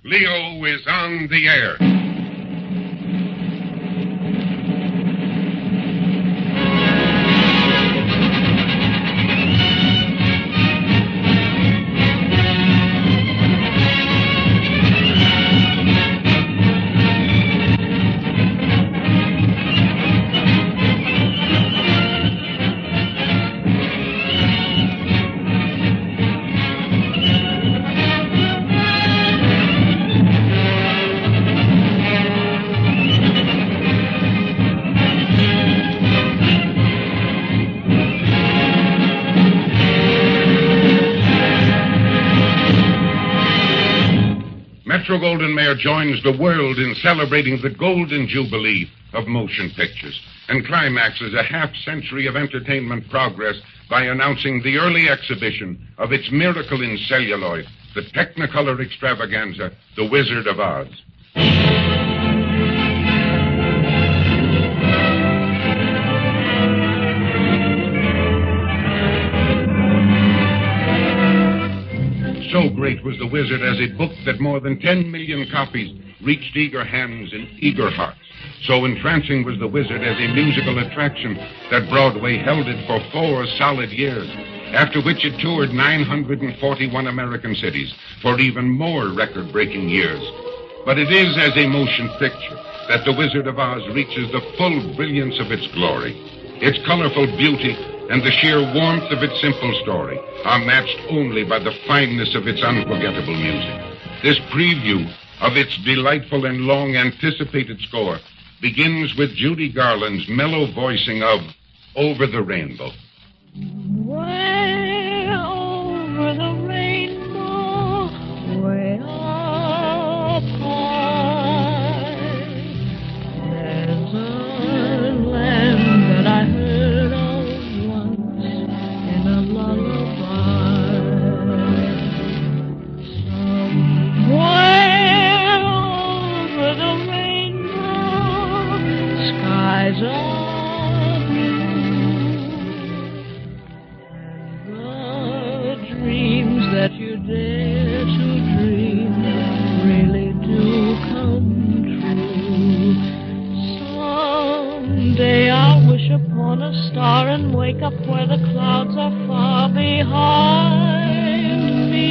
Leo is on the air. Metro-Goldwyn-Mayer joins the world in celebrating the golden jubilee of motion pictures and climaxes a half-century of entertainment progress by announcing the early exhibition of its miracle in celluloid, the Technicolor extravaganza, The Wizard of Oz. So great was The Wizard as it booked that more than 10 million copies reached eager hands and eager hearts. So entrancing was The Wizard as a musical attraction that Broadway held it for 4 solid years, after which it toured 941 American cities for even more record-breaking years. But it is as a motion picture that The Wizard of Oz reaches the full brilliance of its glory. Its colorful beauty and the sheer warmth of its simple story are matched only by the fineness of its unforgettable music. This preview of its delightful and long-anticipated score begins with Judy Garland's mellow voicing of Over the Rainbow. Way over the rainbow, way up high, there's a land that I heard of once in a lullaby. Somewhere over the rainbow, skies are blue, and the dreams that you dare to dream really do come true. Someday I'll wish upon a star and wake up where the clouds are far behind me,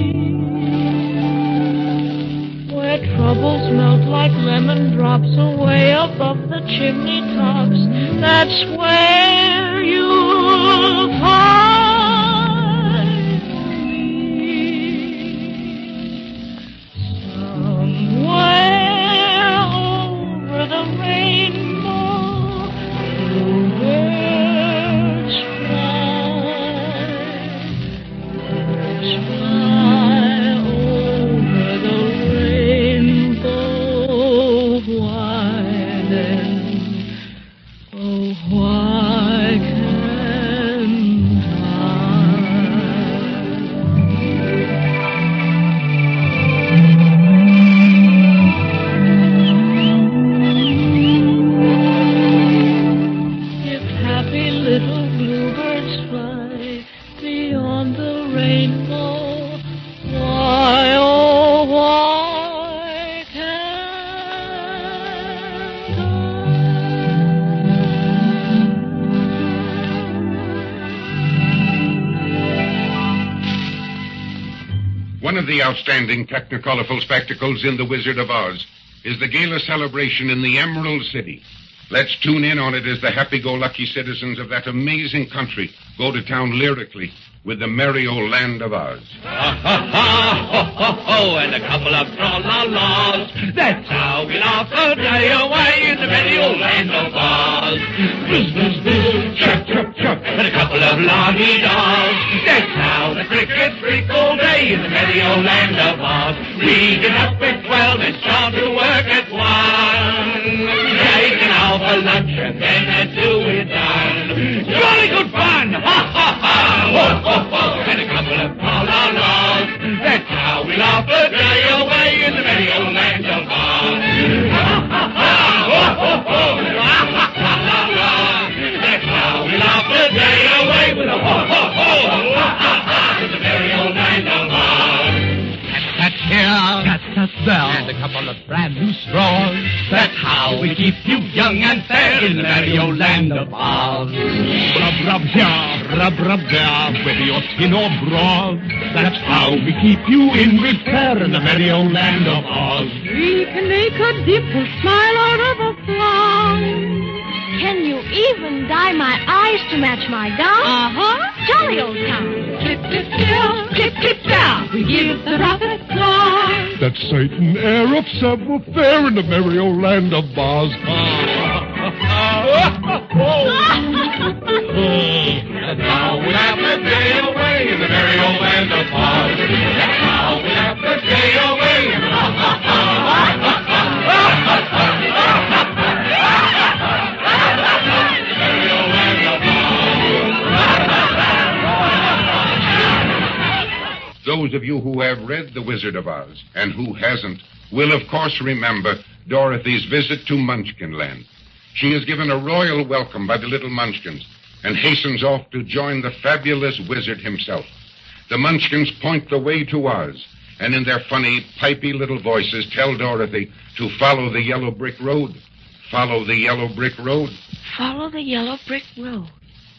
where troubles melt like lemon drops away above the chimney tops. That's where you'll find me. Somewhere over the rainbow, bluebirds fly. Birds fly over the rainbow. Why then, oh, why can't I? If happy little bluebirds fly beyond the rainbow, why, oh, why can't I? One of the outstanding technicolorful spectacles in The Wizard of Oz is the gala celebration in the Emerald City. Let's tune in on it as the happy-go-lucky citizens of that amazing country go to town lyrically with the merry old land of Oz. Ha ha ha, ho ho ho, and a couple of tra-la-las. That's how we laugh a day away in the merry old land of Oz. Bzz, bzz, bzz, chirp, chirp, chirp, and a couple of la-dee-das. That's how the crickets freak all day in the merry old land of Oz. We get up at 12 and start to work at 1. Take an hour for lunch and then at 2 we're done. Jolly good fun, ha ha ha, ho ho ho, and a couple of tra-la-las. That's how we laugh a day away in the merry old land of Oz. Ha ha ha, ho ho ho, ha ha ha la la. That's how we laugh a day away with a ho ho ho, ha ha ha, in the merry old land of Oz. Cat here, cat couple of brand new straws. That's how we keep you young and fair in the merry old land of Oz. Rub, rub here, rub, rub there, whether you're skin or broad. That's how we keep you in good fare in the merry old land of Oz. We can make a dimple smile out of a frown. Can you even dye my eyes to match my gown? Uh-huh. Jolly old town. Clip, clip, here, clip, clip, there. We give the prophet claws. That Satan, heir of several fair in the merry old land of Oz. That's how we laugh the day away in the merry old land of Oz. That's how we laugh the day away in the merry old land of Oz. Those of you who have read The Wizard of Oz, and who hasn't, will of course remember Dorothy's visit to Munchkinland. She is given a royal welcome by the little Munchkins and hastens off to join the fabulous wizard himself. The Munchkins point the way to Oz, and in their funny, pipey little voices tell Dorothy to follow the yellow brick road. Follow the yellow brick road. Follow the yellow brick road.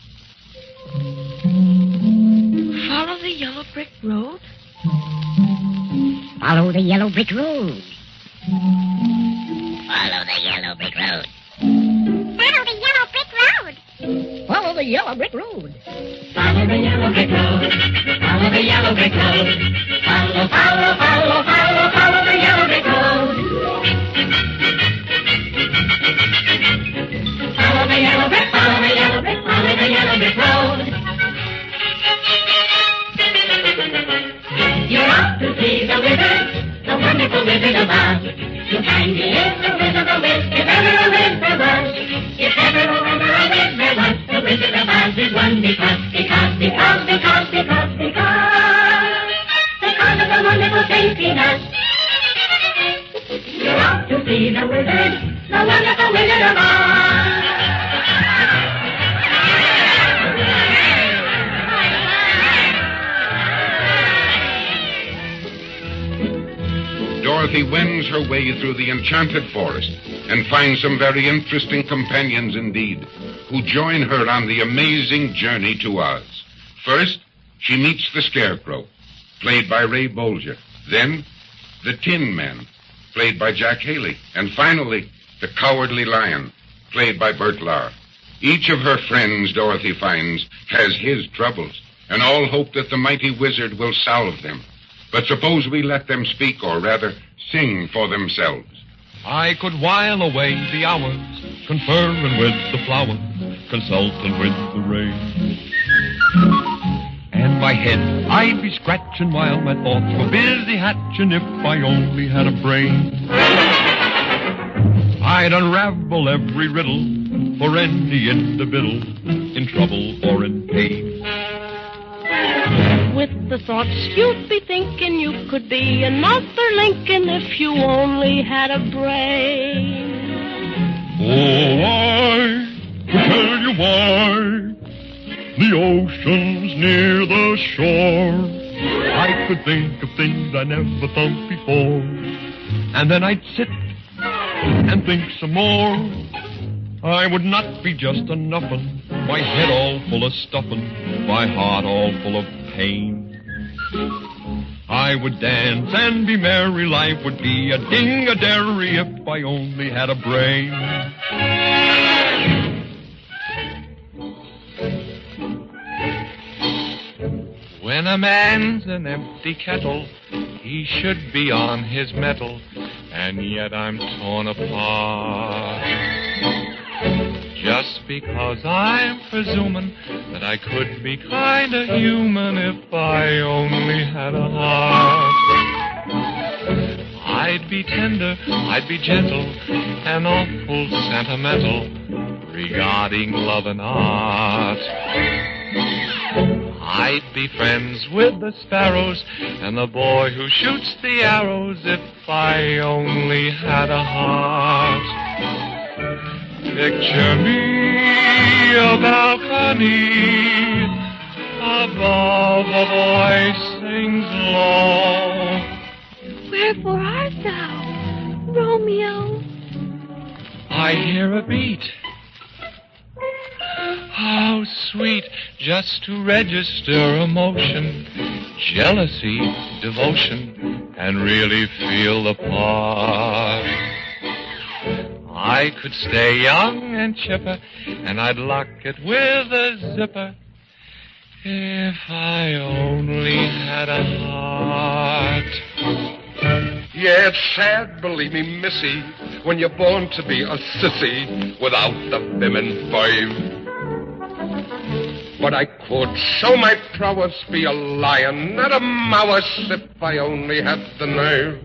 Follow the yellow brick road. Follow the yellow brick road. Follow the yellow brick road. Follow the yellow brick road. Follow the yellow brick road. Follow the yellow brick road. Follow the yellow brick road. Follow, follow, follow, follow, follow the yellow brick road. Follow the yellow brick, follow the yellow brick, follow the yellow brick road. You're off to see the wizard, the wonderful Wizard of Oz. You'll find he is the Wizard of Wiz, if ever a wiz there was. If ever a wiz there was, the Wizard of Oz is one because of the wonderful things he does. You're off to see the wizard, the wonderful Wizard of Oz. Dorothy wends her way through the enchanted forest and finds some very interesting companions indeed, who join her on the amazing journey to Oz. First, she meets the Scarecrow, played by Ray Bolger. Then, the Tin Man, played by Jack Haley. And finally, the Cowardly Lion, played by Bert Lahr. Each of her friends, Dorothy finds, has his troubles, and all hope that the mighty wizard will solve them. But suppose we let them speak, or rather, sing for themselves. I could while away the hours, conferring with the flowers, consulting with the rain. And my head I'd be scratching while my thoughts were busy hatching if I only had a brain. I'd unravel every riddle for any individual in trouble or in pain. With the thoughts you'd be thinking you could be another Lincoln if you only had a brain. Oh, I could tell you why the ocean's near the shore. I could think of things I never thought before, and then I'd sit and think some more. I would not be just a nuffin', my head all full of stuffin', my heart all full of pain. I would dance and be merry, life would be a ding-a-dairy if I only had a brain. When a man's an empty kettle, he should be on his mettle, and yet I'm torn apart. Just because I'm presuming that I could be kinda human if I only had a heart. I'd be tender, I'd be gentle, and awful sentimental regarding love and art. I'd be friends with the sparrows and the boy who shoots the arrows if I only had a heart. Picture me a balcony, above a voice sings low. Wherefore art thou? Romeo. I hear a beat. How sweet just to register emotion, jealousy, devotion, and really feel the part. I could stay young and chipper, and I'd lock it with a zipper if I only had a heart. Yeah, it's sad, believe me, missy, when you're born to be a sissy without the vim and five. But I could show my prowess, be a lion, not a mouse, if I only had the nerve.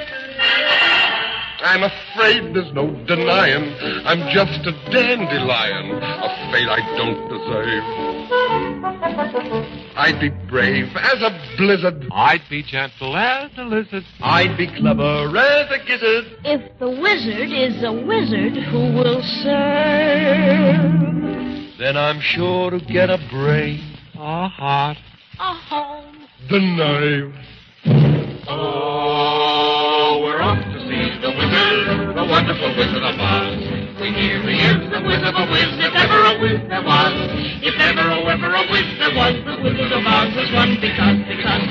I'm afraid there's no denying I'm just a dandelion, a fate I don't deserve. I'd be brave as a blizzard. I'd be gentle as a lizard. I'd be clever as a gizzard. If the wizard is a wizard who will serve Then I'm sure to get a brain, A heart. a home. the knife. Oh, we're off to see the wizard, the wonderful Wizard of Oz. We hear he is the Wizard of Wiz, if ever a Wiz there was. If ever a Wiz there was, the Wizard of Oz was one because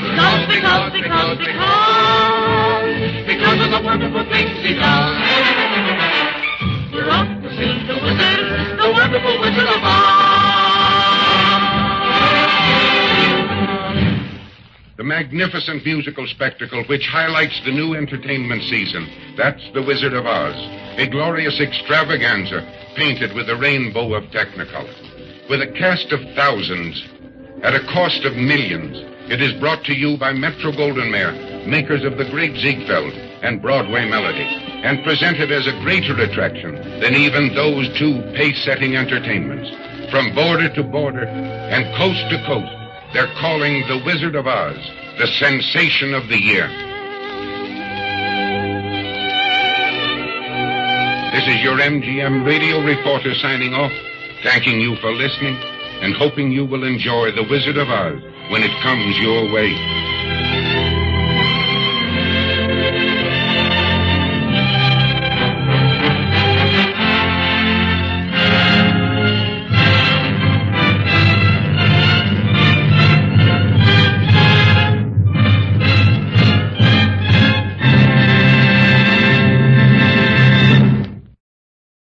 of the wonderful things he does. We're off to see the wizard, the wonderful Wizard of Oz. The magnificent musical spectacle which highlights the new entertainment season. That's The Wizard of Oz, a glorious extravaganza painted with a rainbow of Technicolor. With a cast of thousands, at a cost of millions, it is brought to you by Metro-Goldwyn-Mayer, makers of the great Ziegfeld and Broadway Melody, and presented as a greater attraction than even those two pace-setting entertainments. From border to border and coast to coast, they're calling The Wizard of Oz the sensation of the year. This is your MGM radio reporter signing off, thanking you for listening and hoping you will enjoy The Wizard of Oz when it comes your way.